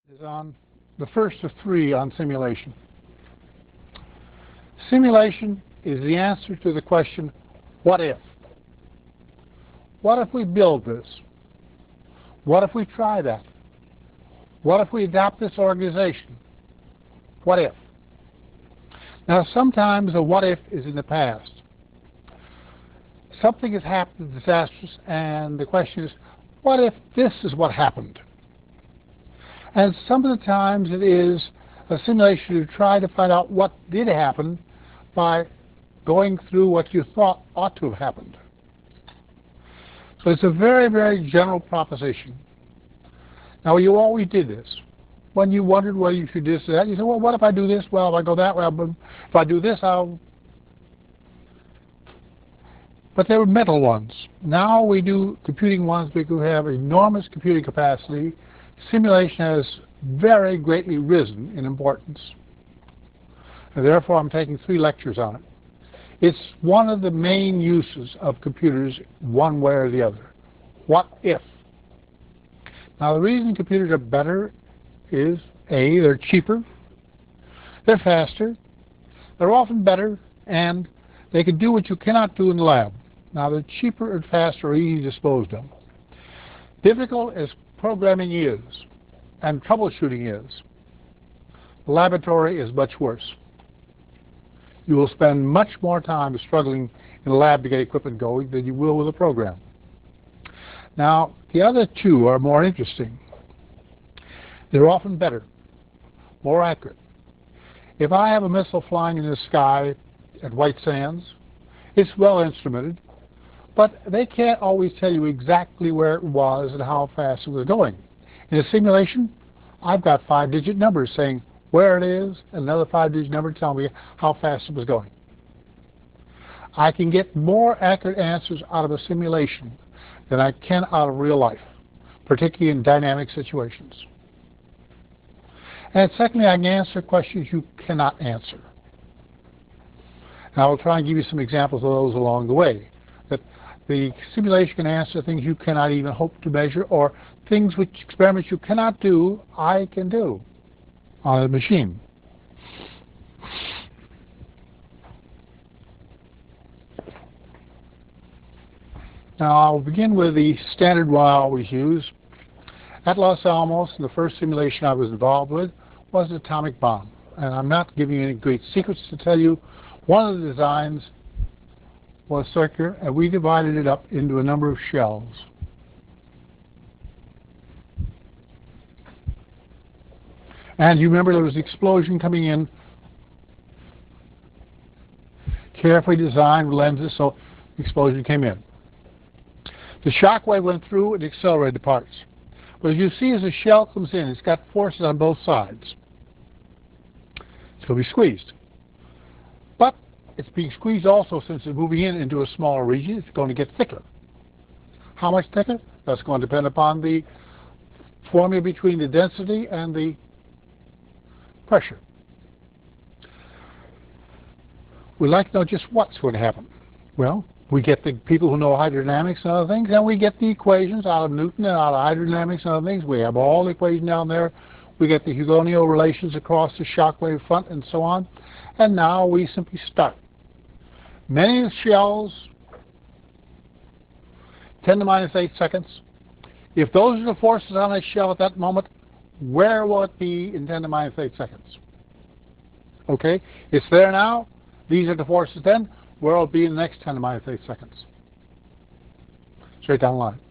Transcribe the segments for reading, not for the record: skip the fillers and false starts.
Is on the first of three on simulation. Simulation is the answer to the question, what if? What if we build this? What if we try that? What if we adopt this organization? What if? Now, sometimes a what if is in the past. Something has happened disastrous, and the question is, what if this is what happened? And some of the times it is a simulation to try to find out what did happen by going through what you thought ought to have happened. So it's a very, very general proposition. Now, you always did this. When you wondered whether you should do this or that, you said, well, what if I do this? Well, if I go that way, if I do this, I'll... But they were mental ones. Now we do computing ones because we have enormous computing capacity. Simulation has very greatly risen in importance. And therefore, I'm taking 3 lectures on it. It's one of the main uses of computers, one way or the other. What if? Now, the reason computers are better is, A, they're cheaper, they're faster, they're often better, and they can do what you cannot do in the lab. Now, they're cheaper and faster or easy disposed of. Difficult as programming is, and troubleshooting is. The laboratory is much worse. You will spend much more time struggling in the lab to get equipment going than you will with a program. Now, the other 2 are more interesting. They're often better, more accurate. If I have a missile flying in the sky at White Sands, it's well instrumented, but they can't always tell you exactly where it was and how fast it was going. In a simulation, I've got 5-digit numbers saying where it is, and another 5-digit number telling me how fast it was going. I can get more accurate answers out of a simulation than I can out of real life, particularly in dynamic situations. And secondly, I can answer questions you cannot answer. And I will try and give you some examples of those along the way. That the simulation can answer things you cannot even hope to measure, or things which experiments you cannot do, I can do on a machine. Now, I'll begin with the standard one I always use. At Los Alamos, the first simulation I was involved with was an atomic bomb. And I'm not giving you any great secrets to tell you. One of the designs was circular, and we divided it up into a number of shells. And you remember there was an explosion coming in, carefully designed with lenses, so the explosion came in. The shock wave went through and accelerated the parts. But as you see, as the shell comes in, it's got forces on both sides. It's going to be squeezed. But it's being squeezed also since it's moving into a smaller region. It's going to get thicker. How much thicker? That's going to depend upon the formula between the density and the pressure. We'd like to know just what's going to happen. Well, we get the people who know hydrodynamics and other things, and we get the equations out of Newton and out of hydrodynamics and other things. We have all the equations down there. We get the Hugoniot relations across the shock wave front and so on. And now we simply start. Many of the shells, 10 to minus 8 seconds. If those are the forces on a shell at that moment, where will it be in 10 to minus 8 seconds? Okay, it's there now. These are the forces then. Where will it be in the next 10 to minus 8 seconds? Straight down the line.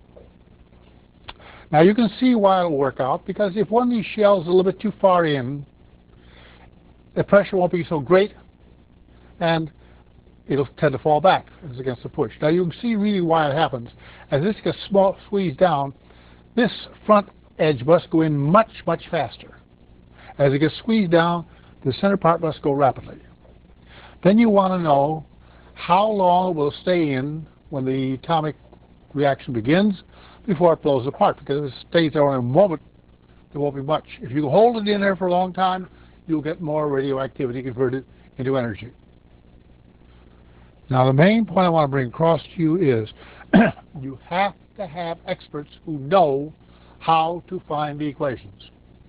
Now you can see why it'll work out, because if one of these shells is a little bit too far in, the pressure won't be so great, and it'll tend to fall back as against the push. Now you can see really why it happens. As this gets squeezed down, this front edge must go in much, much faster. As it gets squeezed down, the center part must go rapidly. Then you want to know how long it will stay in when the atomic reaction begins before it blows apart, because if it stays there in a moment, there won't be much. If you hold it in there for a long time, you'll get more radioactivity converted into energy. Now, the main point I want to bring across to you is you have to have experts who know how to find the equations.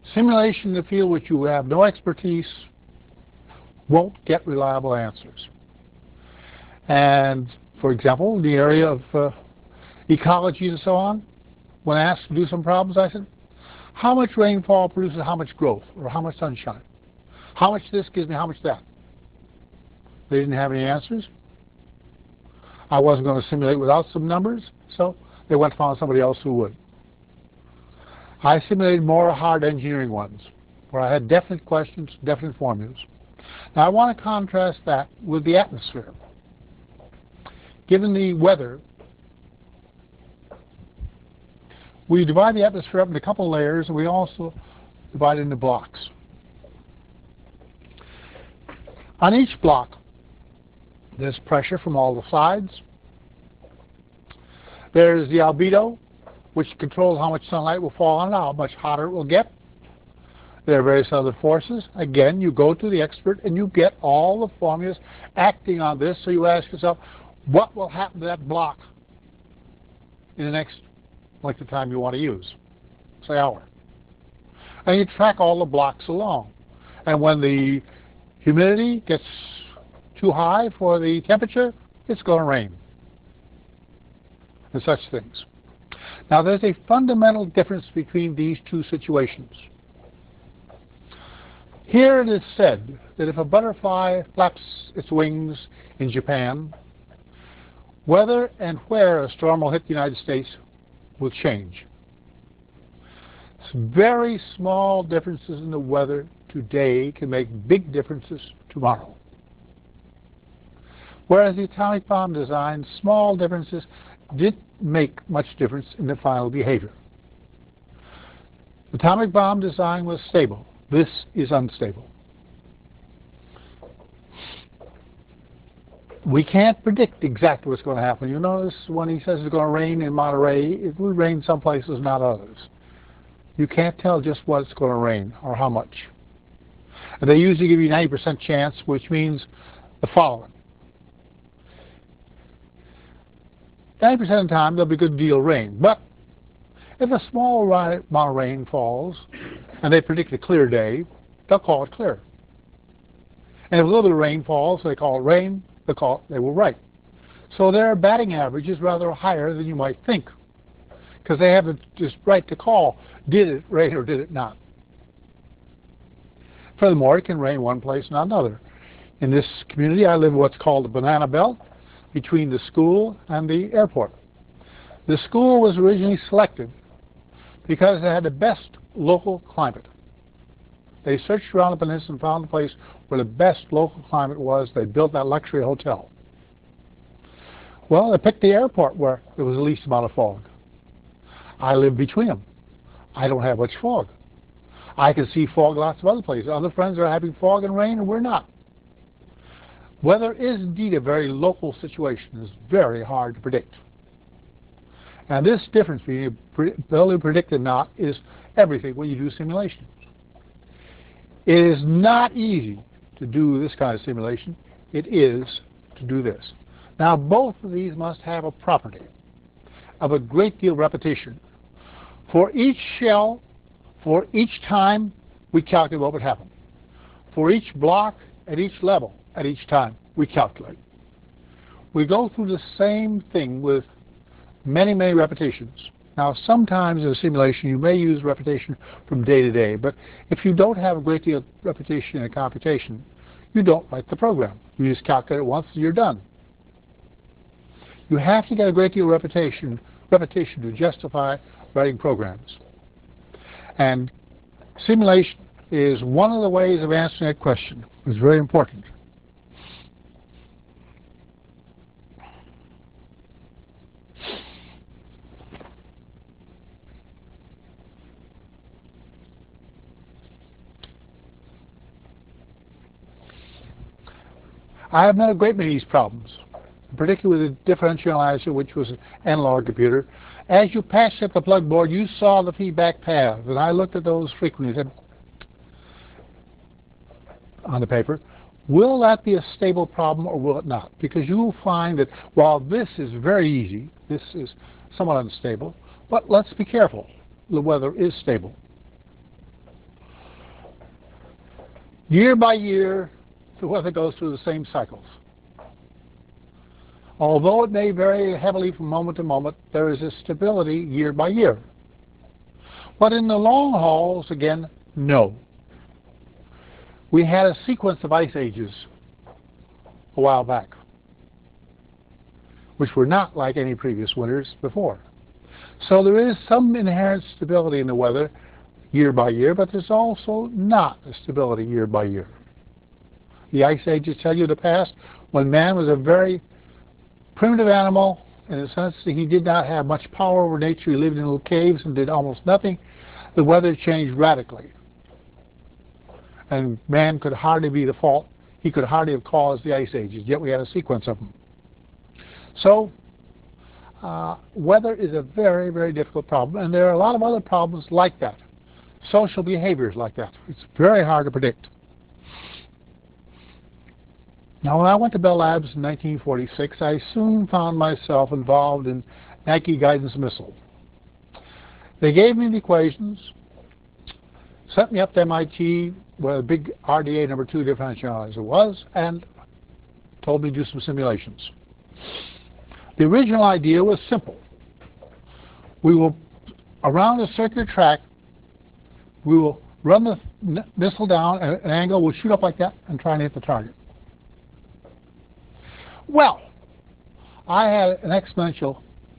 Simulation in the field which you have no expertise won't get reliable answers. And for example, in the area of ecology and so on, when asked to do some problems, I said, how much rainfall produces how much growth, or how much sunshine? How much this gives me how much that? They didn't have any answers. I wasn't going to simulate without some numbers, so they went and found somebody else who would. I simulated more hard engineering ones, where I had definite questions, definite formulas. Now I want to contrast that with the atmosphere. Given the weather, we divide the atmosphere up into a couple layers, and we also divide it into blocks. On each block, there's pressure from all the sides. There's the albedo, which controls how much sunlight will fall on it, how much hotter it will get. There are various other forces. Again, you go to the expert and you get all the formulas acting on this, so you ask yourself, what will happen to that block in the next length of time you want to use, say hour. And you track all the blocks along. And when the humidity gets too high for the temperature, it's going to rain. And such things. Now there's a fundamental difference between these two situations. Here it is said that if a butterfly flaps its wings in Japan, whether and where a storm will hit the United States will change. Very small differences in the weather today can make big differences tomorrow. Whereas the atomic bomb design, small differences didn't make much difference in the final behavior. The atomic bomb design was stable. This is unstable. We can't predict exactly what's going to happen. You notice when he says it's going to rain in Monterey, it will rain some places, not others. You can't tell just what's going to rain or how much. And they usually give you 90% chance, which means the following. 90% of the time, there'll be a good deal of rain. But if a small amount of rain falls, and they predict a clear day, they'll call it clear. And if a little bit of rain falls, they call it rain, they were right. So their batting average is rather higher than you might think, because they have the just right to call, did it rain or did it not? Furthermore, it can rain one place, not another. In this community, I live in what's called the Banana Belt, between the school and the airport. The school was originally selected because it had the best local climate. They searched around the peninsula and found the place where the best local climate was. They built that luxury hotel. Well, they picked the airport where there was the least amount of fog. I live between them. I don't have much fog. I can see fog lots of other places. Other friends are having fog and rain, and we're not. Weather is indeed a very local situation. It's very hard to predict. And this difference between ability to predict and not is everything when you do simulations. It is not easy to do this kind of simulation. It is to do this. Now, both of these must have a property of a great deal of repetition. For each shell, for each time, we calculate what would happen. For each block, at each level, at each time, we calculate. We go through the same thing with many, many repetitions. Now, sometimes in a simulation, you may use repetition from day to day, but if you don't have a great deal of repetition in a computation, you don't write the program. You just calculate it once and you're done. You have to get a great deal of repetition to justify writing programs. And simulation is one of the ways of answering that question. It's very important. I have met a great many of these problems, particularly with the differential analyzer, which was an analog computer. As you passed up the plug board, you saw the feedback paths, and I looked at those frequently and said, on the paper, will that be a stable problem or will it not? Because you will find that while this is very easy, this is somewhat unstable, but let's be careful. The weather is stable. Year by year, the weather goes through the same cycles. Although it may vary heavily from moment to moment, there is a stability year by year. But in the long hauls, again, no. We had a sequence of ice ages a while back, which were not like any previous winters before. So there is some inherent stability in the weather year by year, but there's also not a stability year by year. The ice ages tell you the past, when man was a very primitive animal, in the sense that he did not have much power over nature. He lived in little caves and did almost nothing. The weather changed radically. And man could hardly be the fault. He could hardly have caused the ice ages, yet we had a sequence of them. So, weather is a very, very difficult problem, and there are a lot of other problems like that. Social behaviors like that. It's very hard to predict. Now, when I went to Bell Labs in 1946, I soon found myself involved in Nike guidance missile. They gave me the equations, sent me up to MIT, where the big RDA number 2 differential was, and told me to do some simulations. The original idea was simple. We will, around a circular track, we will run the missile down at an angle, we'll shoot up like that, and try and hit the target. Well, I had an exponential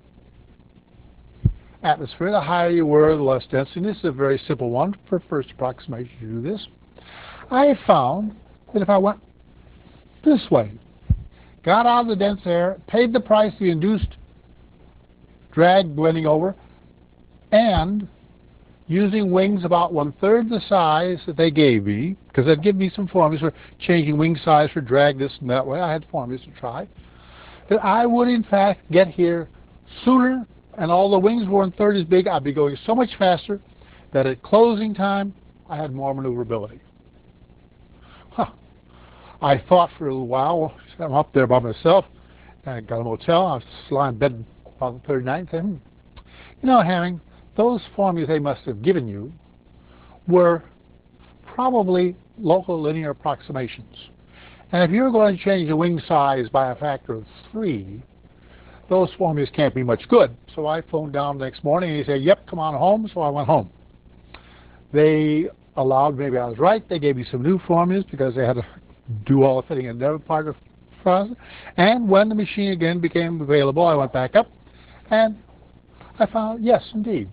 atmosphere. The higher you were, the less density. This is a very simple one for first approximation to do this. I found that if I went this way, got out of the dense air, paid the price of the induced drag blending over, and using wings about 1/3 the size that they gave me, because they'd give me some formulas for changing wing size for drag this and that way. I had formulas to try. That I would, in fact, get here sooner, and all the wings were 1/3 as big. I'd be going so much faster that at closing time, I had more maneuverability. Huh. I thought for a little while. I'm up there by myself. I got a motel. I was lying in bed about the 3rd night and said, you know, Hamming, those formulas they must have given you were probably local linear approximations. And if you're going to change the wing size by a factor of 3, those formulas can't be much good. So I phoned down the next morning and he said, yep, come on home. So I went home. They allowed, maybe I was right, they gave me some new formulas because they had to do all the fitting in their part of the process. And when the machine again became available, I went back up and I found, yes, indeed,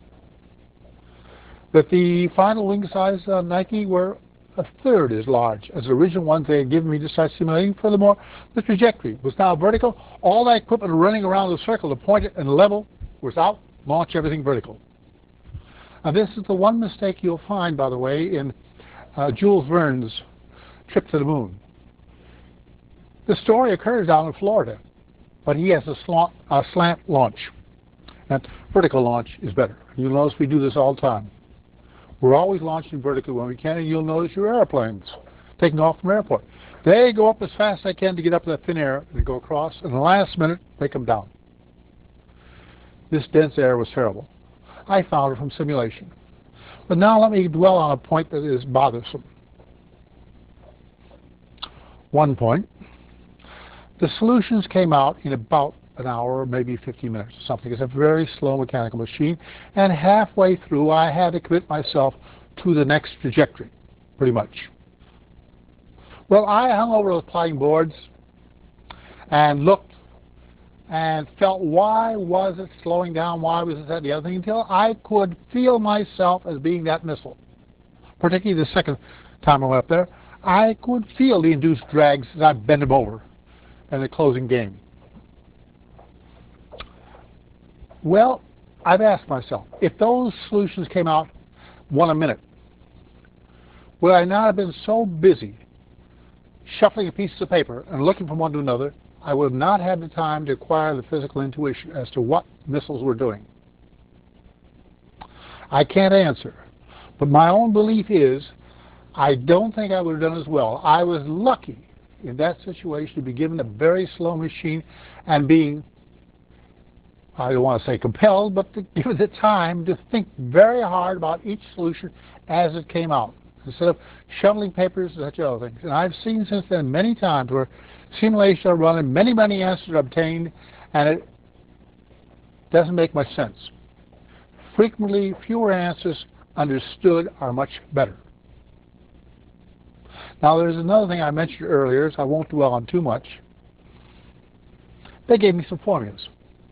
that the final wing size on Nike were 1/3 as large as the original ones they had given me to start simulating. Furthermore, the trajectory was now vertical. All that equipment running around the circle to point it and level was out, launch everything vertical. Now this is the one mistake you'll find, by the way, in Jules Verne's trip to the moon. The story occurs down in Florida, but he has a slant launch. That vertical launch is better. You'll notice we do this all the time. We're always launching vertically when we can, and you'll notice your airplanes taking off from airport. They go up as fast as they can to get up to that thin air, and they go across, and in the last minute, they come down. This dense air was terrible. I found it from simulation. But now let me dwell on a point that is bothersome. One point, the solutions came out in about an hour, maybe 15 minutes or something. It's a very slow mechanical machine, and halfway through I had to commit myself to the next trajectory, pretty much. Well, I hung over those plotting boards and looked and felt, why was it slowing down, why was it that, the other thing, until I could feel myself as being that missile. Particularly the second time I went up there, I could feel the induced drags as I bent them over in the closing game. Well, I've asked myself, if those solutions came out 1 a minute, would I not have been so busy shuffling a piece of paper and looking from one to another, I would have not had the time to acquire the physical intuition as to what missiles were doing? I can't answer, but my own belief is I don't think I would have done as well. I was lucky in that situation to be given a very slow machine and being, I don't want to say compelled, but to give it the time to think very hard about each solution as it came out. instead of shoveling papers and such other things. And I've seen since then many times where simulations are run and many, many answers are obtained, and it doesn't make much sense. Frequently, fewer answers understood are much better. Now, there's another thing I mentioned earlier, so I won't dwell on too much. They gave me some formulas.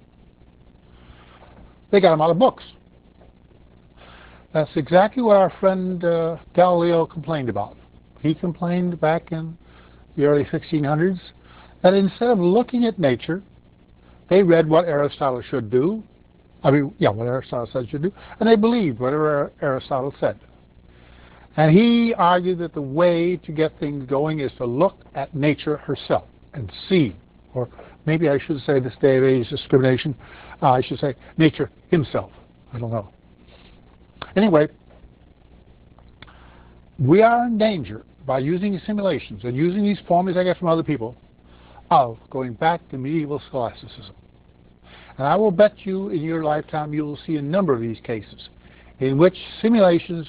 They got them out of books. That's exactly what our friend Galileo complained about. He complained back in the early 1600s that instead of looking at nature, they read what Aristotle should do. What Aristotle said should do, and they believed whatever Aristotle said. And he argued that the way to get things going is to look at nature herself and see, or maybe I should say this day of age discrimination, I should say nature himself. I don't know. Anyway, we are in danger by using simulations and using these formulas I get from other people of going back to medieval scholasticism. And I will bet you in your lifetime you will see a number of these cases in which simulations,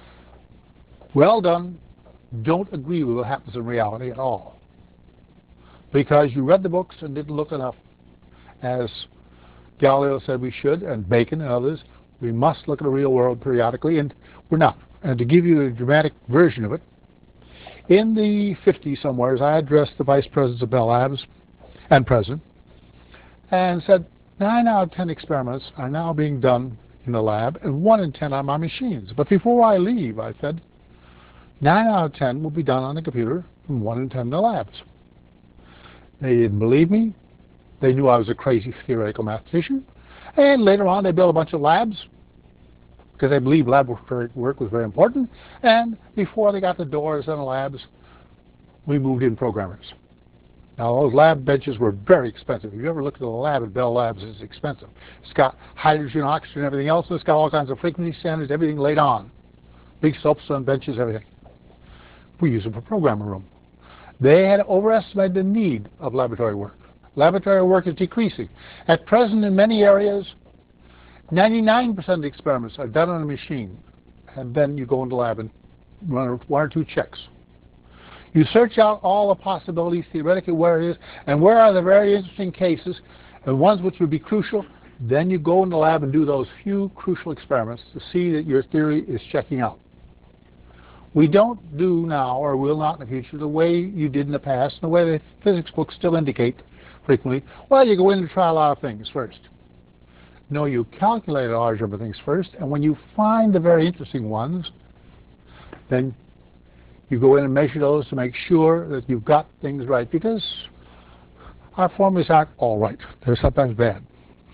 well done, don't agree with what happens in reality at all. Because you read the books and didn't look enough. As Galileo said we should, and Bacon and others, we must look at the real world periodically, and we're not. And to give you a dramatic version of it, in the 50s somewhere, I addressed the vice presidents of Bell Labs and president, and said 9 out of 10 experiments are now being done in the lab, and 1 in 10 on my machines. But before I leave, I said, 9 out of 10 will be done on the computer, and 1 in 10 in the labs. They didn't believe me. They knew I was a crazy theoretical mathematician. And later on, they built a bunch of labs because they believed lab work was very important. And before they got the doors in the labs, we moved in programmers. Now, those lab benches were very expensive. If you ever looked at a lab at Bell Labs, it's expensive. It's got hydrogen, oxygen, everything else, and it's got all kinds of frequency standards, everything laid on. Big soapstone benches, everything. We use them for programming room. They had overestimated the need of laboratory work. Laboratory work is decreasing. At present, in many areas, 99% of the experiments are done on a machine, and then you go into the lab and run 1 or 2 checks. You search out all the possibilities theoretically where it is, and where are the very interesting cases, and ones which would be crucial. Then you go in the lab and do those few crucial experiments to see that your theory is checking out. We don't do now, or will not in the future, the way you did in the past, and the way the physics books still indicate frequently. Well, you go in and try a lot of things first. No, you calculate a large number of things first, and when you find the very interesting ones, then you go in and measure those to make sure that you've got things right, because our formulas aren't all right. They're sometimes bad.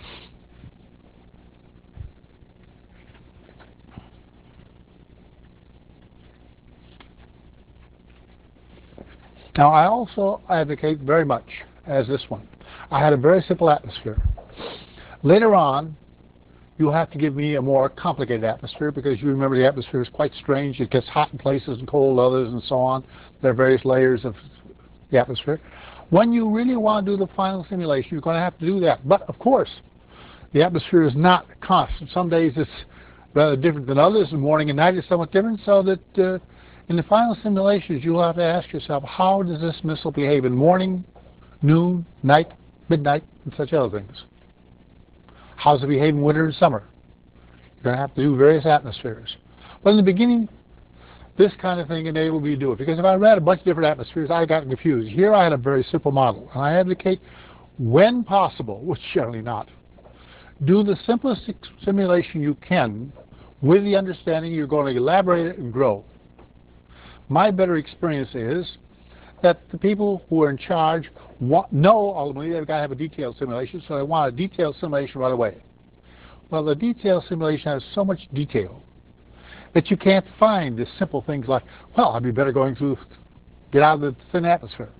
Now, I also advocate very much as this one. I had a very simple atmosphere. Later on, you'll have to give me a more complicated atmosphere, because you remember the atmosphere is quite strange. It gets hot in places and cold in others and so on. There are various layers of the atmosphere. When you really want to do the final simulation, you're going to have to do that. But, of course, the atmosphere is not constant. Some days it's rather different than others, and morning and night is somewhat different, so that in the final simulations, you'll have to ask yourself, how does this missile behave in morning, noon, night, midnight, and such other things? How does it behave in winter and summer? You're going to have to do various atmospheres. But in the beginning, this kind of thing enabled me to do it, because if I read a bunch of different atmospheres, I got confused. Here I had a very simple model, and I advocate, when possible, which generally not, do the simplest simulation you can with the understanding you're going to elaborate it and grow. My better experience is that the people who are in charge know ultimately they've got to have a detailed simulation, so they want a detailed simulation right away. Well, the detailed simulation has so much detail that you can't find the simple things like, well, I'd be better going through, get out of the thin atmosphere.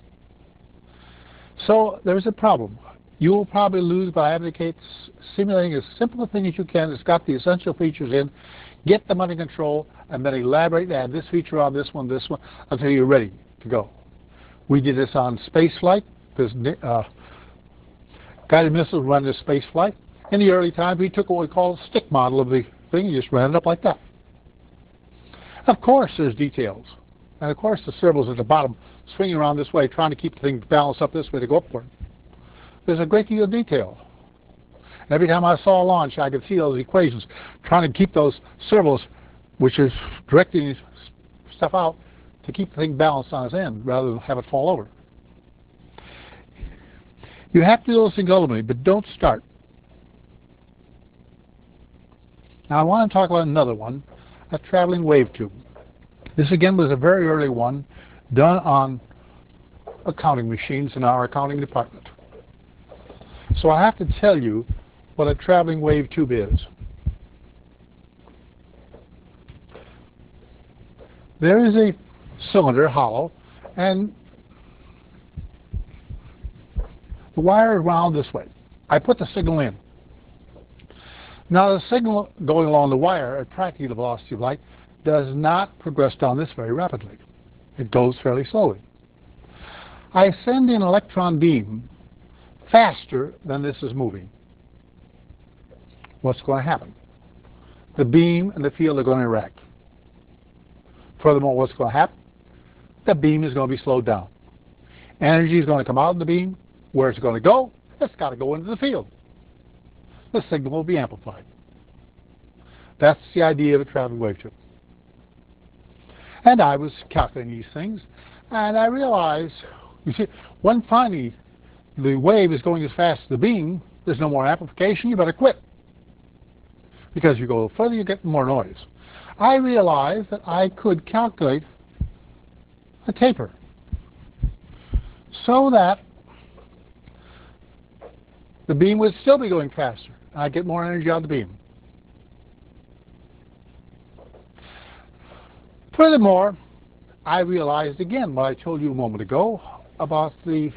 So there's a problem. You will probably lose, but I advocate simulating as simple a thing as you can that's got the essential features in, get them under control, and then elaborate, add this feature on this one, until you're ready to go. We did this on space flight. This guided missiles run this space flight. In the early times, we took what we call a stick model of the thing and just ran it up like that. Of course there's details. And of course the servo's at the bottom swinging around this way, trying to keep the thing balanced up this way to go upward. There's a great deal of detail. And every time I saw a launch, I could see those equations trying to keep those servos, which is directing stuff out, to keep the thing balanced on its end rather than have it fall over. You have to do those things ultimately, but don't start. Now I want to talk about another one, a traveling wave tube. This again was a very early one done on accounting machines in our accounting department. So I have to tell you what a traveling wave tube is. There is a cylinder, hollow, and the wire is wound this way. I put the signal in. Now the signal going along the wire at practically the velocity of light does not progress down this very rapidly. It goes fairly slowly. I send in an electron beam faster than this is moving. What's going to happen? The beam and the field are going to interact. Furthermore, what's going to happen? The beam is going to be slowed down. Energy is going to come out of the beam. Where it's going to go? It's got to go into the field. The signal will be amplified. That's the idea of a traveling wave tube. And I was calculating these things, and I realized, you see, when finally the wave is going as fast as the beam, there's no more amplification, you better quit. Because you go further, you get more noise. I realized that I could calculate a taper so that the beam would still be going faster. I'd get more energy out of the beam. Furthermore, I realized again what I told you a moment ago about the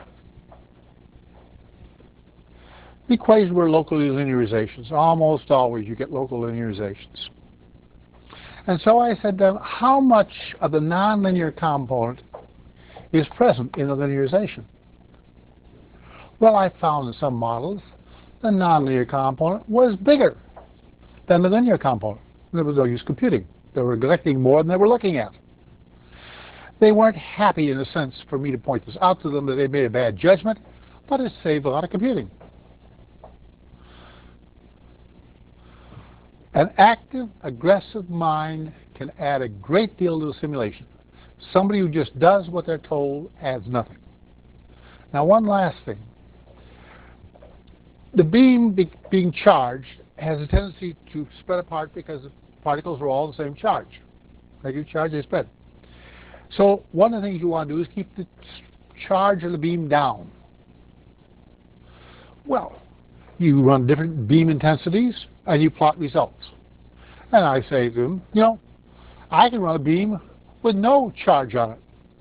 equations were locally linearizations. Almost always you get local linearizations. And so I said to them, how much of the nonlinear component is present in the linearization? Well, I found in some models the nonlinear component was bigger than the linear component. There was no use computing. They were collecting more than they were looking at. They weren't happy, in a sense, for me to point this out to them that they made a bad judgment, but it saved a lot of computing. An active, aggressive mind can add a great deal to the simulation. Somebody who just does what they're told adds nothing. Now, one last thing. The beam being charged has a tendency to spread apart because the particles are all the same charge. Negative charge, they spread. So one of the things you want to do is keep the charge of the beam down. Well, you run different beam intensities and you plot results. And I say to them, you know, I can run a beam with no charge on it.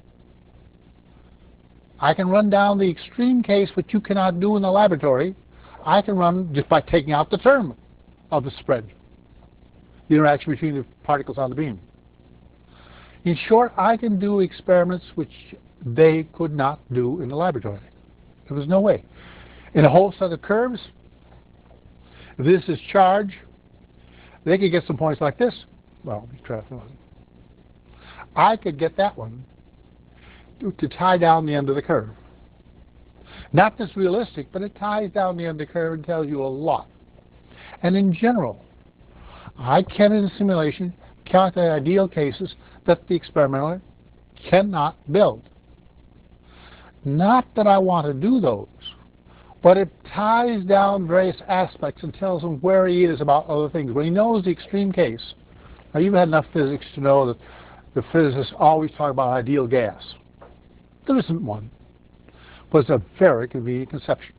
I can run down the extreme case, which you cannot do in the laboratory. I can run just by taking out the term of the spread, the interaction between the particles on the beam. In short, I can do experiments which they could not do in the laboratory. There was no way. In a whole set of curves, if this is charge, they could get some points like this. Well, I could get that one to tie down the end of the curve. Not just realistic, but it ties down the end of the curve and tells you a lot. And in general, I can, in a simulation, calculate ideal cases that the experimenter cannot build. Not that I want to do those, but it ties down various aspects and tells him where he is about other things. When he knows the extreme case, now you've had enough physics to know that the physicists always talk about ideal gas. There isn't one, but it's a very convenient conception.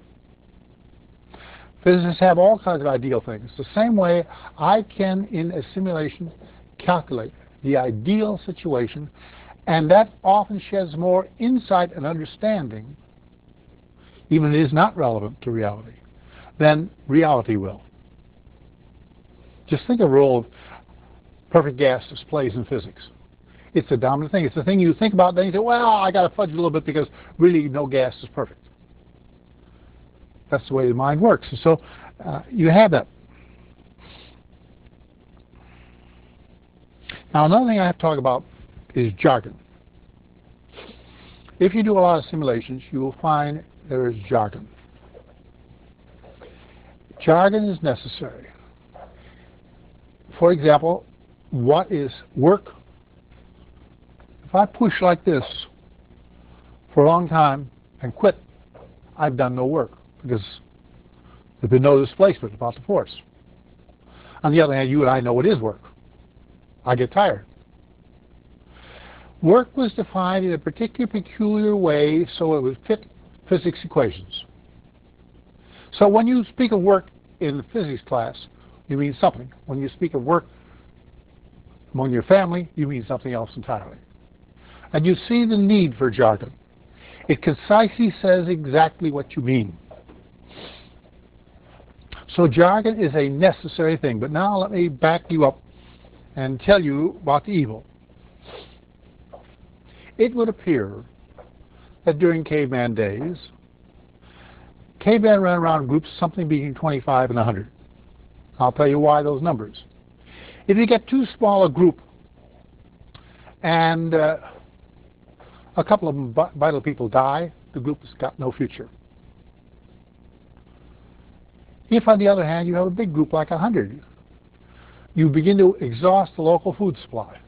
Physicists have all kinds of ideal things. The same way I can, in a simulation, calculate the ideal situation, and that often sheds more insight and understanding, even if it is not relevant to reality, than reality will. Just think of the role of perfect gas displays in physics. It's a dominant thing. It's the thing you think about, then you say, well, I got to fudge a little bit because really no gas is perfect. That's the way the mind works. And so you have that. Now, another thing I have to talk about is jargon. If you do a lot of simulations, you will find there is jargon. Jargon is necessary. For example, what is work? If I push like this for a long time and quit, I've done no work because there's been no displacement about the force. On the other hand, you and I know what is work. I get tired. Work was defined in a particular peculiar way so it would fit physics equations. So when you speak of work in the physics class, you mean something. When you speak of work among your family, you mean something else entirely. And you see the need for jargon. It concisely says exactly what you mean. So jargon is a necessary thing. But now let me back you up and tell you about the evil. It would appear that during caveman days, cavemen ran around groups something between 25 and 100. I'll tell you why those numbers. If you get too small a group and a couple of vital people die, the group has got no future. If, on the other hand, you have a big group like 100, you begin to exhaust the local food supply.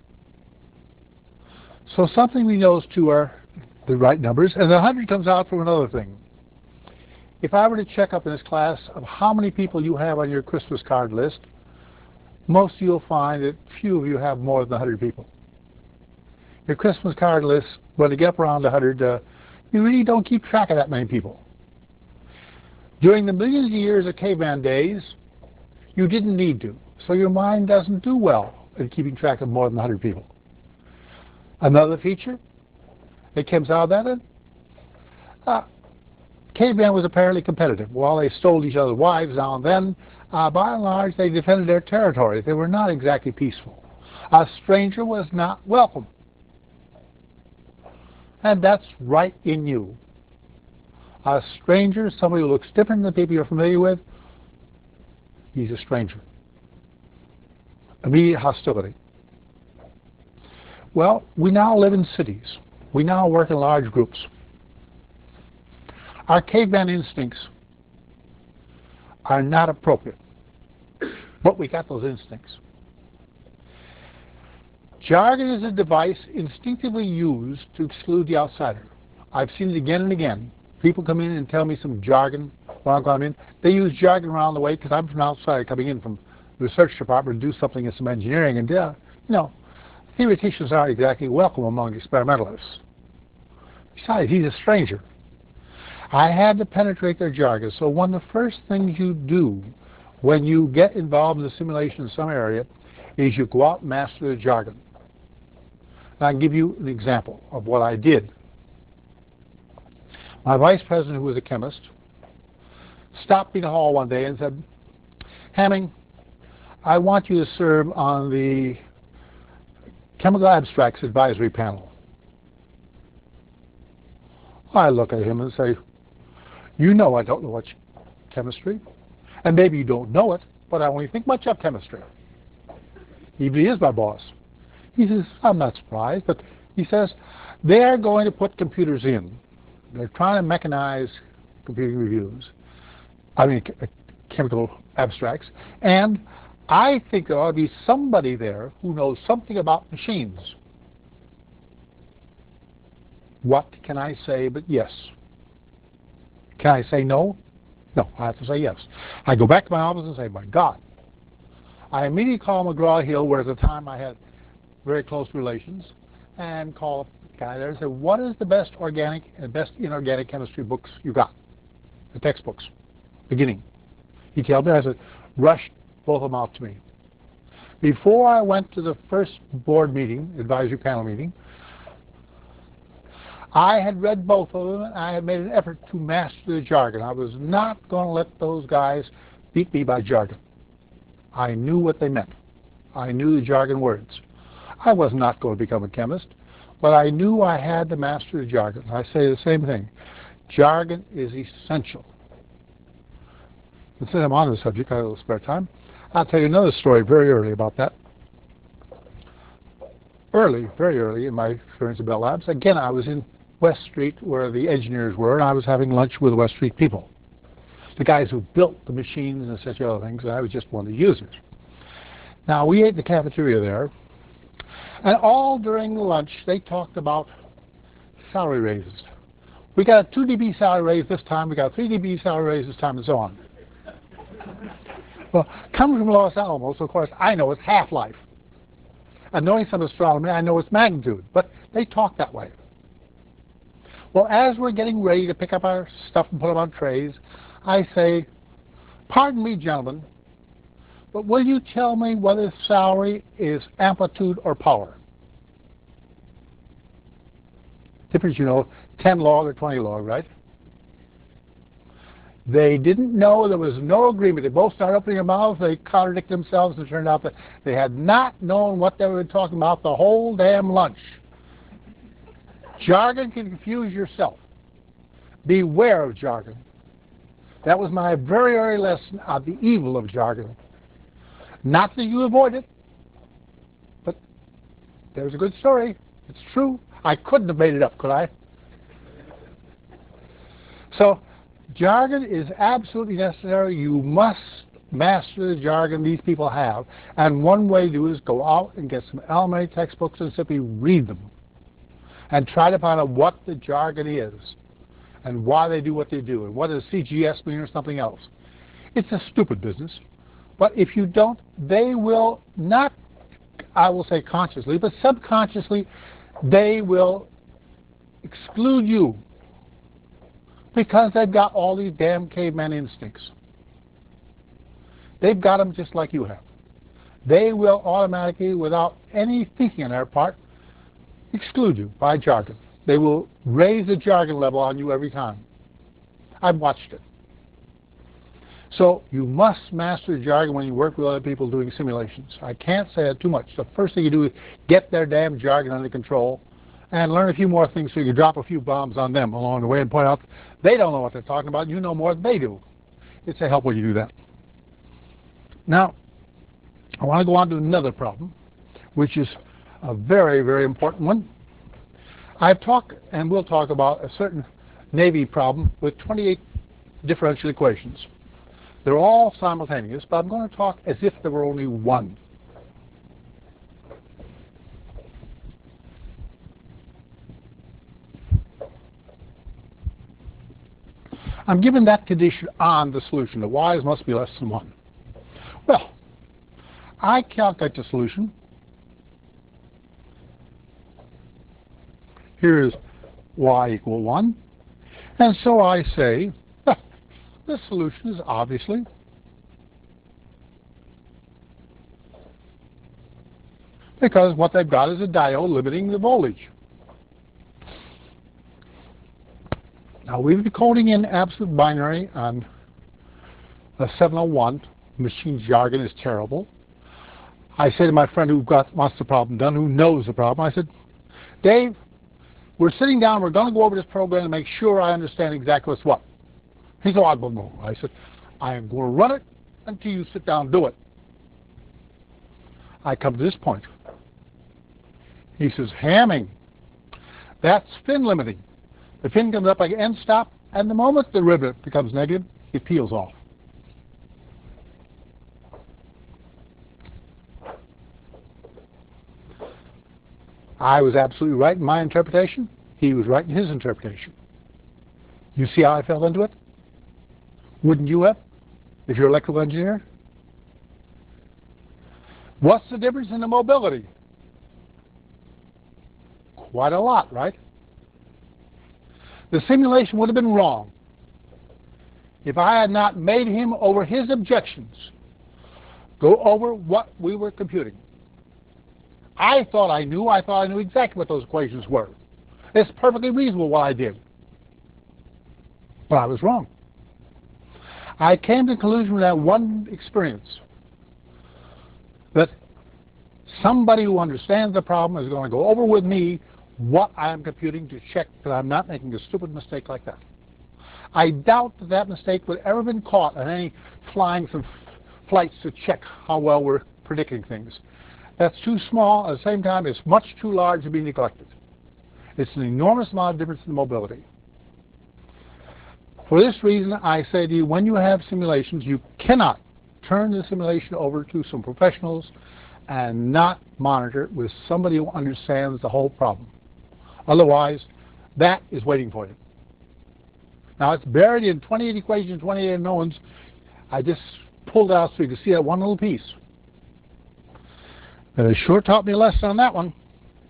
So something we know those two are the right numbers, and the 100 comes out from another thing. If I were to check up in this class of how many people you have on your Christmas card list, most of you will find that few of you have more than 100 people. Your Christmas card list, when you get up around 100, you really don't keep track of that many people. During the millions of years of caveman days, you didn't need to, so your mind doesn't do well in keeping track of more than 100 people. Another feature that comes out of that, caveman was apparently competitive. While they stole each other's wives now and then, by and large they defended their territory. They were not exactly peaceful. A stranger was not welcome. And that's right in you. A stranger, somebody who looks different than the people you're familiar with, he's a stranger. Immediate hostility. Well, we now live in cities. We now work in large groups. Our caveman instincts are not appropriate, but we got those instincts. Jargon is a device instinctively used to exclude the outsider. I've seen it again and again. People come in and tell me some jargon while I'm coming in. They use jargon around the way because I'm from outside coming in from the research department to do something in some engineering. And, theoreticians aren't exactly welcome among experimentalists. Besides, he's a stranger. I had to penetrate their jargon. So one of the first things you do when you get involved in the simulation in some area is you go out and master the jargon. And I'll give you an example of what I did. My vice president, who was a chemist, stopped me in the hall one day and said, Hamming, I want you to serve on the Chemical Abstracts Advisory Panel. I look at him and say, you know I don't know much chemistry, and maybe you don't know it, but I only think much of chemistry. He is my boss. He says, I'm not surprised, but he says, they're going to put computers in. They're trying to mechanize computing reviews. Chemical abstracts. And I think there ought to be somebody there who knows something about machines. What can I say but yes? Can I say no? No, I have to say yes. I go back to my office and say, my God. I immediately call McGraw-Hill, where at the time I had very close relations, and call the guy there and say, what is the best organic and best inorganic chemistry books you got? The textbooks, beginning. He told me, I said, rush both of them out to me. Before I went to the first board meeting, advisory panel meeting, I had read both of them, and I had made an effort to master the jargon. I was not going to let those guys beat me by jargon. I knew what they meant. I knew the jargon words. I was not going to become a chemist, but I knew I had to master the jargon. I say the same thing. Jargon is essential. And since I'm on the subject, I have a little spare time. I'll tell you another story very early about that. early, very early in my experience at Bell Labs, again, I was in West Street where the engineers were, and I was having lunch with the West Street people, the guys who built the machines and such other things, and I was just one of the users. Now, we ate in the cafeteria there, and all during the lunch, they talked about salary raises. We got a 2 dB salary raise this time, we got a 3 dB salary raise this time, and so on. Well, coming from Los Alamos, of course, I know it's half-life. And knowing some astronomy, I know its magnitude, but they talk that way. Well, as we're getting ready to pick up our stuff and put them on trays, I say, pardon me, gentlemen, but will you tell me whether salary is amplitude or power? Difference, you know, 10 log or 20 log, right? They didn't know. There was no agreement. They both started opening their mouths. They contradicted themselves, and it turned out that they had not known what they were talking about the whole damn lunch. Jargon can confuse yourself. Beware of jargon. That was my very early lesson on the evil of jargon. Not that you avoid it, but there's a good story. It's true. I couldn't have made it up, could I? So, jargon is absolutely necessary. You must master the jargon these people have. And one way to do it is go out and get some elementary textbooks and simply read them. And try to find out what the jargon is and why they do what they do and what does CGS mean or something else. It's a stupid business. But if you don't, they will not, I will say consciously, but subconsciously, they will exclude you because they've got all these damn caveman instincts. They've got them just like you have. They will automatically, without any thinking on their part, exclude you by jargon. They will raise the jargon level on you every time. I've watched it. So you must master jargon when you work with other people doing simulations. I can't say it too much. The first thing you do is get their damn jargon under control and learn a few more things so you can drop a few bombs on them along the way and point out they don't know what they're talking about. You know more than they do. It's a help when you do that. Now, I want to go on to another problem, which is a very, very important one. I've talked and will talk about a certain Navy problem with 28 differential equations. They're all simultaneous, but I'm going to talk as if there were only one. I'm given that condition on the solution. The y's must be less than 1. Well, I calculate the solution. Here is y equal 1. And so I say, the solution is obviously because what they've got is a diode limiting the voltage. Now we've been coding in absolute binary on a 701. Machine jargon is terrible. I say to my friend who wants the problem done, who knows the problem, I said, Dave, we're sitting down, we're going to go over this program to make sure I understand exactly what's what. He said, I don't know. I said, I am going to run it until you sit down and do it. I come to this point. He says, Hamming. That's fin limiting. The fin comes up like an end stop, and the moment the derivative becomes negative, it peels off. I was absolutely right in my interpretation. He was right in his interpretation. You see how I fell into it? Wouldn't you have, if you're an electrical engineer? What's the difference in the mobility? Quite a lot, right? The simulation would have been wrong if I had not made him, over his objections, go over what we were computing. I thought I knew exactly what those equations were. It's perfectly reasonable what I did. But I was wrong. I came to the conclusion with that one experience that somebody who understands the problem is going to go over with me what I am computing to check that I'm not making a stupid mistake like that. I doubt that that mistake would ever been caught on any flying some flights to check how well we're predicting things. That's too small. At the same time, it's much too large to be neglected. It's an enormous amount of difference in mobility. For this reason, I say to you, when you have simulations, you cannot turn the simulation over to some professionals and not monitor it with somebody who understands the whole problem. Otherwise, that is waiting for you. Now, it's buried in 28 equations, 28 unknowns. I just pulled out so you can see that one little piece. But it sure taught me a lesson on that one.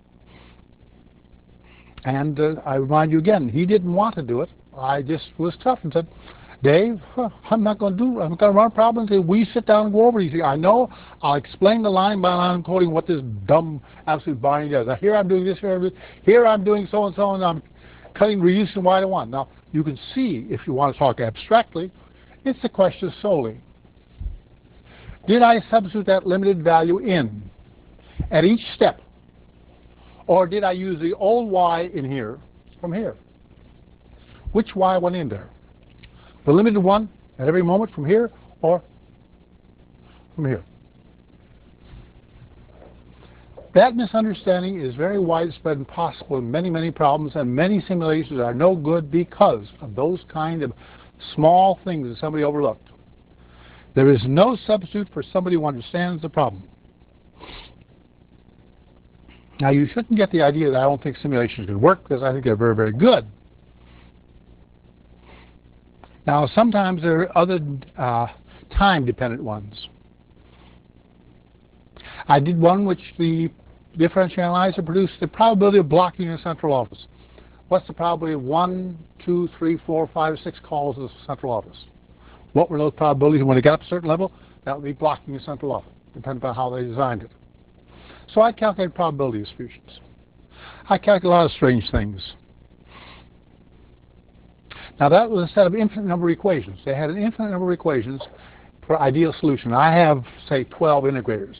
And I remind you again, he didn't want to do it. I just was tough and said, Dave, I'm not going to do it. I'm going to run problems. We sit down and go over these things. I know. I'll explain the line by line coding what this dumb absolute binding does. Now, here I'm doing this, here I'm doing so and so, and I'm cutting, reducing y to 1. Now, you can see, if you want to talk abstractly, it's the question solely. Did I substitute that limited value in at each step? Or did I use the old y in here from here? Which y went in there? The limited one at every moment from here or from here? That misunderstanding is very widespread and possible in many, many problems, and many simulations are no good because of those kind of small things that somebody overlooked. There is no substitute for somebody who understands the problem. Now, you shouldn't get the idea that I don't think simulations can work, because I think they're very, very good. Now, sometimes there are other time-dependent ones. I did one which the differential analyzer produced the probability of blocking a central office. What's the probability of 1, 2, 3, 4, 5, 6 calls to the central office? What were those probabilities? And when it got up a certain level, that would be blocking the central office, depending upon how they designed it. So I calculated probability distributions. I calculated a lot of strange things. Now, that was a set of infinite number of equations. They had an infinite number of equations for ideal solution. I have, say, 12 integrators.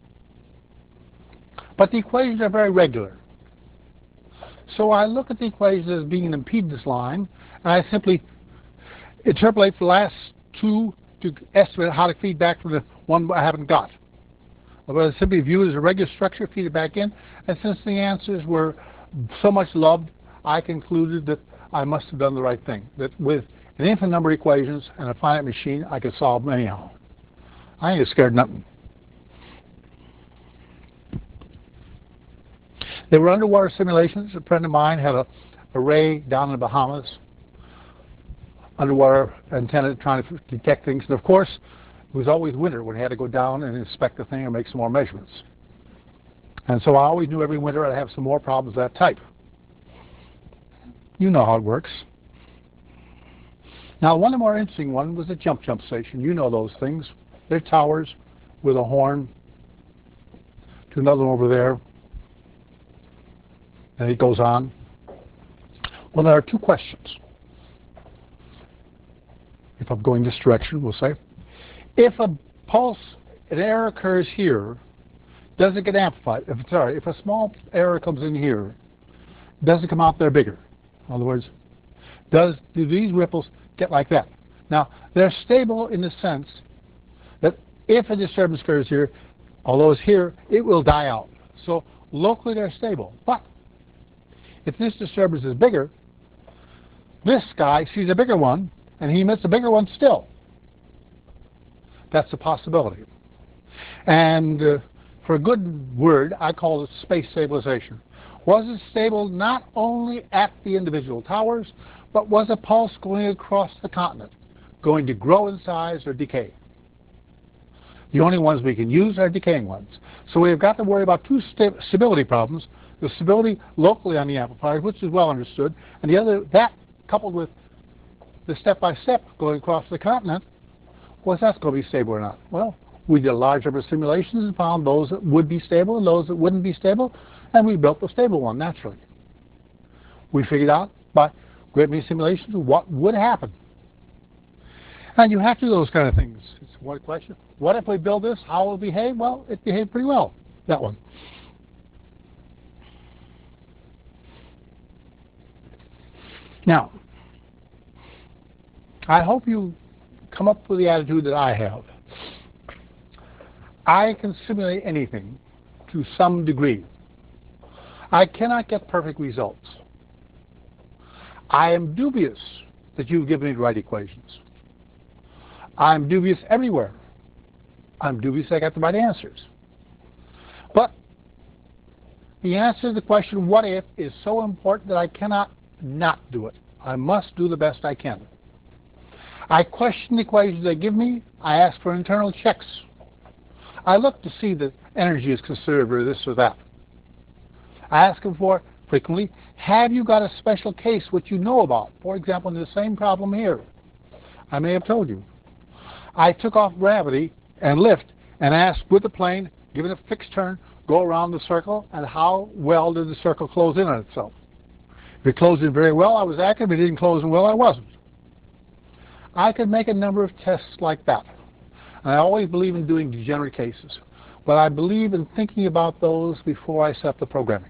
But the equations are very regular. So I look at the equations as being an impedance line, and I simply interpolate the last two to estimate how to feed back from the one I haven't got. But I simply view it as a regular structure, feed it back in, and since the answers were so much loved, I concluded that I must have done the right thing, that with an infinite number of equations and a finite machine, I could solve them anyhow. I ain't scared of nothing. There were underwater simulations. A friend of mine had a array down in the Bahamas, underwater antenna trying to detect things. And of course, it was always winter when he had to go down and inspect the thing and make some more measurements. And so I always knew every winter I'd have some more problems of that type. You know how it works. Now, one of the more interesting ones was the jump station. You know those things. They're towers with a horn to another one over there. And it goes on. Well, there are two questions. If I'm going this direction, we'll say. If a pulse, an error occurs here, does it get amplified? If a small error comes in here, does it come out there bigger? In other words, do these ripples get like that? Now, they're stable in the sense that if a disturbance occurs here, although it's here, it will die out. So locally they're stable. But if this disturbance is bigger, this guy sees a bigger one, and he emits a bigger one still. That's a possibility. And for a good word, I call it space stabilization. Was it stable not only at the individual towers, but was a pulse going across the continent, going to grow in size or decay? The only ones we can use are decaying ones. So we've got to worry about two stability problems. The stability locally on the amplifier, which is well understood, and the other, that coupled with the step-by-step going across the continent, was that going to be stable or not? Well, we did a large number of simulations and found those that would be stable and those that wouldn't be stable, and we built the stable one naturally. We figured out by great many simulations what would happen. And you have to do those kind of things. It's one question. What if we build this? How will it behave? Well, it behaved pretty well, that one. Now, I hope you come up with the attitude that I have. I can simulate anything to some degree. I cannot get perfect results. I am dubious that you've given me the right equations. I'm dubious everywhere. I'm dubious I got the right answers. But the answer to the question, what if, is so important that I cannot not do it. I must do the best I can. I question the equations they give me. I ask for internal checks. I look to see that energy is conserved or this or that. I ask them for, frequently, have you got a special case which you know about? For example, in the same problem here. I may have told you. I took off gravity and lift and asked, would the plane, given a fixed turn, go around the circle, and how well did the circle close in on itself? If it closed in very well, I was accurate. If it didn't close in well, I wasn't. I could make a number of tests like that. And I always believe in doing degenerate cases. But I believe in thinking about those before I set up the programming.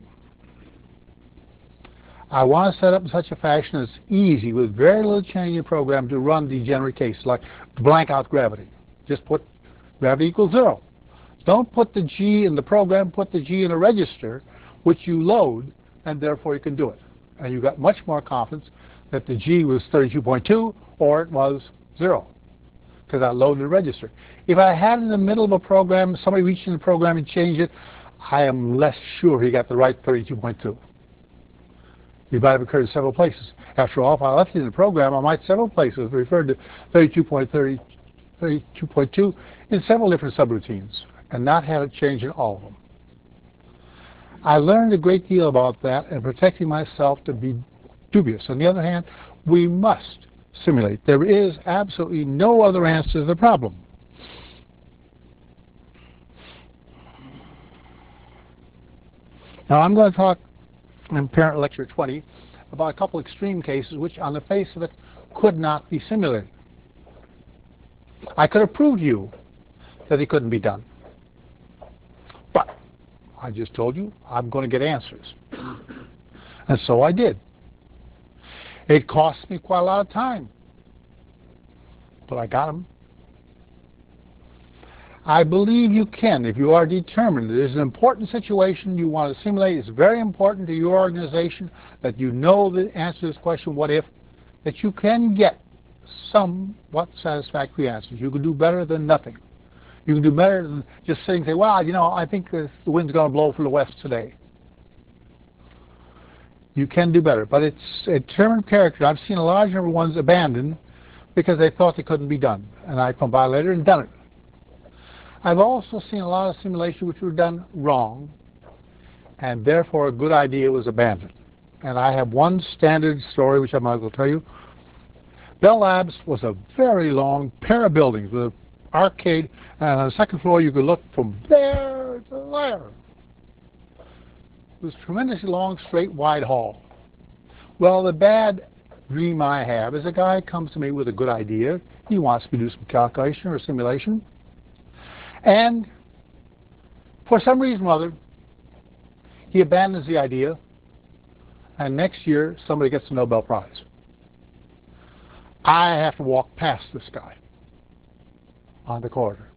I want to set up in such a fashion that's easy, with very little change in the program, to run degenerate cases, like blank out gravity. Just put gravity equals 0. Don't put the G in the program, put the G in a register, which you load, and therefore you can do it. And you got much more confidence that the G was 32.2 or it was 0, because I loaded the register. If I had it in the middle of a program, somebody reached in the program and changed it, I am less sure he got the right 32.2. It might have occurred in several places. After all, if I left it in the program, I might several places referred to 32.2 in several different subroutines, and not have it change in all of them. I learned a great deal about that and protecting myself to be dubious. On the other hand, we must simulate. There is absolutely no other answer to the problem. Now I'm going to talk in Parent Lecture 20 about a couple extreme cases which on the face of it could not be simulated. I could have proved to you that it couldn't be done. But I just told you I'm going to get answers. And so I did. It cost me quite a lot of time, but I got them. I believe you can if you are determined. There's an important situation you want to simulate. It's very important to your organization that you know the answer to this question, what if, that you can get somewhat satisfactory answers. You can do better than nothing. You can do better than just sitting and say, well, you know, I think the wind's going to blow from the west today. You can do better, but it's a determined character. I've seen a large number of ones abandoned because they thought they couldn't be done, and I've come by later and done it. I've also seen a lot of simulations which were done wrong, and therefore a good idea was abandoned. And I have one standard story which I might as well tell you. Bell Labs was a very long pair of buildings with an arcade, and on the second floor you could look from there to there. It was a tremendously long, straight, wide hall. Well, the bad dream I have is a guy comes to me with a good idea. He wants me to do some calculation or simulation. And for some reason or other, he abandons the idea, and next year somebody gets a Nobel Prize. I have to walk past this guy on the corridor.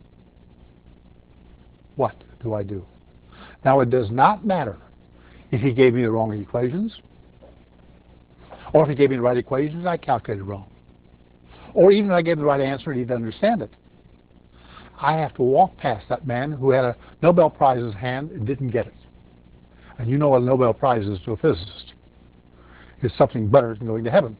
What do I do? Now, it does not matter if he gave me the wrong equations, or if he gave me the right equations, I calculated wrong. Or even if I gave the right answer and he didn't understand it. I have to walk past that man who had a Nobel Prize in his hand and didn't get it. And you know what a Nobel Prize is to a physicist. It's something better than going to heaven.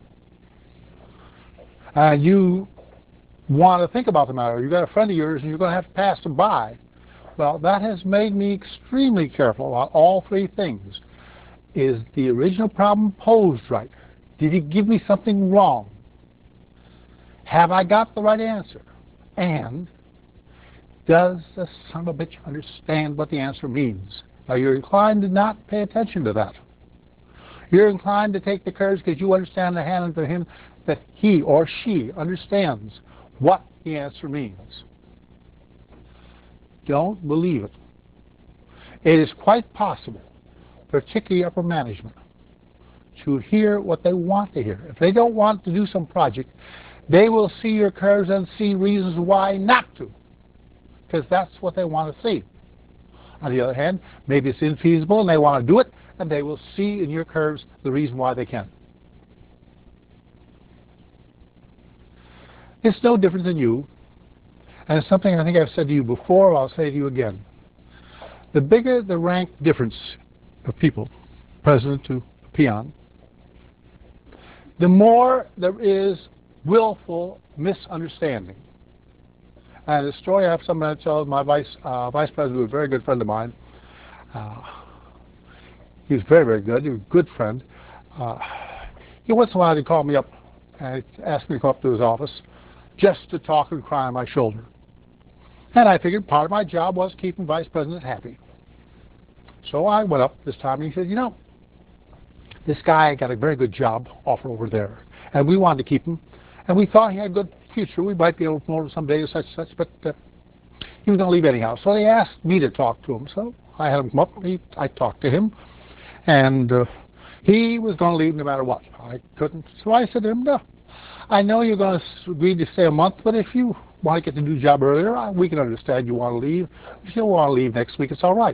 You want to think about the matter. You've got a friend of yours and you're going to have to pass him by. Well, that has made me extremely careful about all three things. Is the original problem posed right? Did he give me something wrong? Have I got the right answer? And does the son of a bitch understand what the answer means? Now, you're inclined to not pay attention to that. You're inclined to take the curves because you understand the hand to him that he or she understands what the answer means. Don't believe it. It is quite possible, particularly upper management, to hear what they want to hear. If they don't want to do some project, they will see your curves and see reasons why not to, because that's what they want to see. On the other hand, maybe it's infeasible and they want to do it, and they will see in your curves the reason why they can. It's no different than you, and it's something I think I've said to you before, I'll say to you again. The bigger the rank difference of people, president to peon, the more there is willful misunderstanding. And the story I have somebody to tell, my vice president was a very good friend of mine. He was very, very good. He was a good friend. He once in a while he'd call me up and ask me to come up to his office just to talk and cry on my shoulder. And I figured part of my job was keeping Vice President happy. So I went up this time and he said, you know, this guy got a very good job offer over there. And we wanted to keep him. And we thought he had a good future. We might be able to promote him someday or such, but he was going to leave anyhow. So they asked me to talk to him. So I had him come up. I talked to him. And he was going to leave no matter what. I couldn't. So I said to him, no, I know you're going to agree to stay a month, but if you want to get the new job earlier, we can understand you want to leave. If you want to leave next week, it's all right.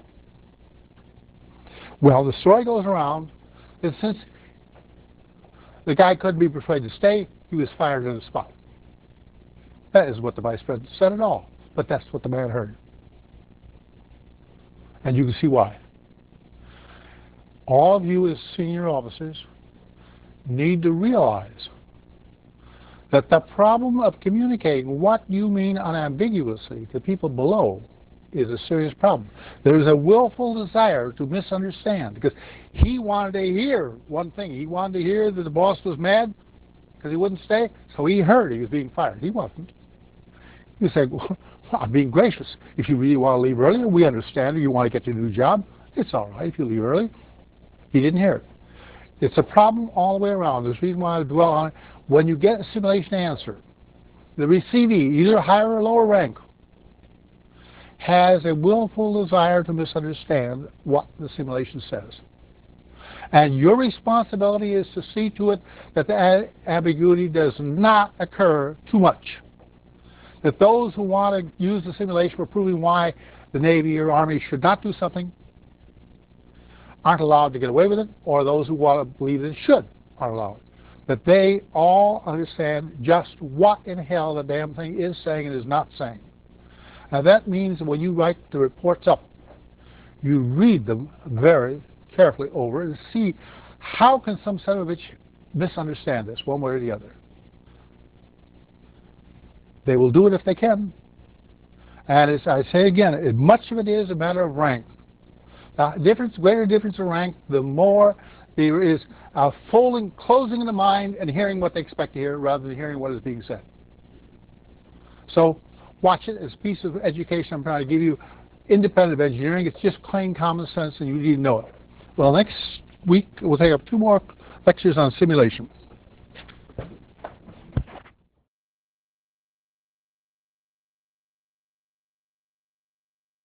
Well, the story goes around that since the guy couldn't be persuaded to stay, he was fired on the spot. That is what the vice president said at all, but that's what the man heard. And you can see why. All of you as senior officers need to realize that the problem of communicating what you mean unambiguously to people below is a serious problem. There is a willful desire to misunderstand because he wanted to hear one thing. He wanted to hear that the boss was mad because he wouldn't stay, so he heard he was being fired. He wasn't. You say, well, I'm being gracious. If you really want to leave earlier, we understand. You want to get your new job, it's all right if you leave early. He didn't hear it. It's a problem all the way around. There's a reason why I dwell on it. When you get a simulation answer, the receivee, either higher or lower rank, has a willful desire to misunderstand what the simulation says. And your responsibility is to see to it that the ambiguity does not occur too much. That those who want to use the simulation for proving why the Navy or Army should not do something aren't allowed to get away with it, or those who want to believe that it should are allowed. That they all understand just what in hell the damn thing is saying and is not saying. Now that means that when you write the reports up, you read them very carefully over and see how can some son of a bitch misunderstand this one way or the other. They will do it if they can. And as I say again, much of it is a matter of rank. Now, greater difference in rank, the more there is a closing in the mind and hearing what they expect to hear rather than hearing what is being said. So watch it as a piece of education I'm trying to give you, independent of engineering. It's just plain common sense and you need to know it. Well, next week we'll take up 2 more lectures on simulation.